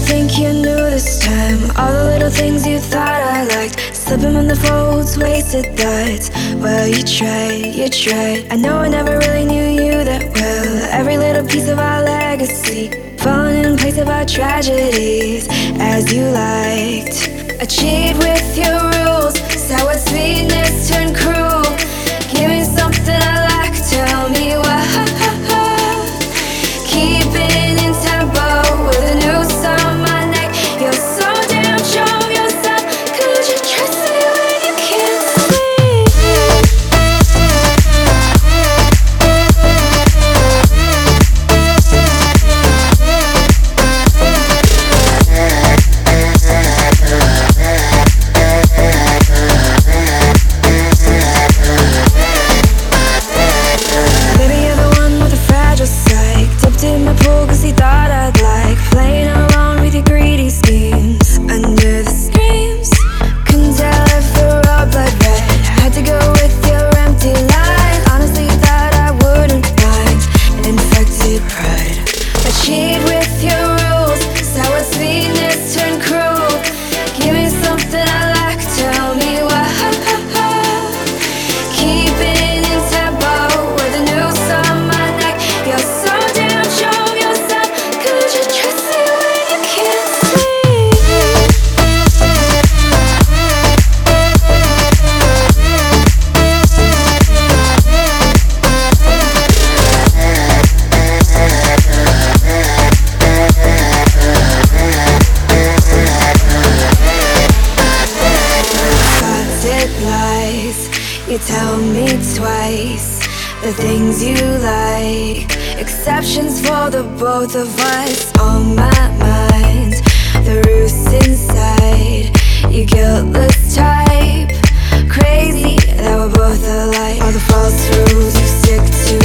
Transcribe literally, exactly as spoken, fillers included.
think you knew this time? All the little things you thought I liked, slipping in the folds, wasted thoughts. Well, you tried, you tried. I know I never really knew you that well. Every little piece of our legacy, falling in place of our tragedies, as you liked. Achieved with your rules, sour sweetness turned cruel. Give me something I like, tell me why. Keeping in tempo with a noose on my neck. You're so damn sure of yourself. Could you trust me when you can't you tell me twice the things you like, exceptions for the both of us. On my mind, the roots inside, you guiltless type, crazy that we're both alike. All the false rules you stick to,